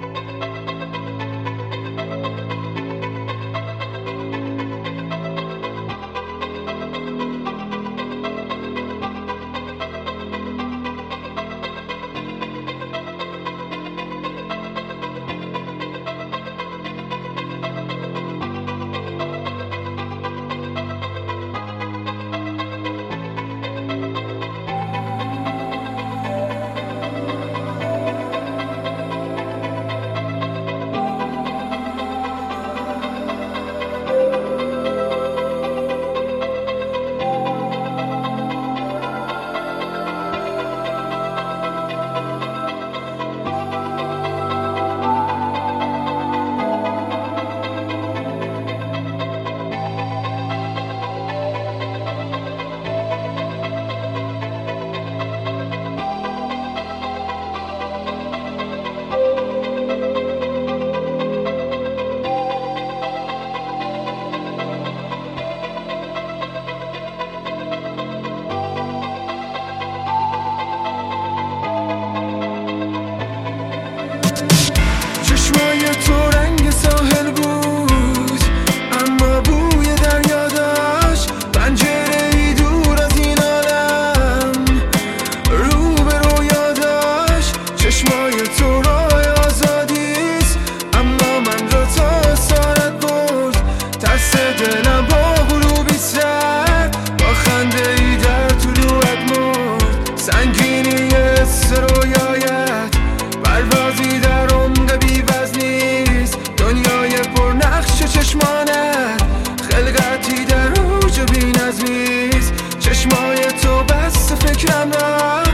چشمای تو رنگ ساحل بود، اما بوی دریا داشت. پنجره ای دور از این عالم، رو به رویا داشت. چشمای تو راه آزادیست، اما من را تا سارت برد. ترس دلم با غروبی سر، با خنده ای در طلوعت مرد. سنگینی حس رویایت، پروازی در عمق بی وزنیست. دنیای پر نقش چشمانت، خلقتی در اوج بی نظمیست. چشمای تو بس فکرم را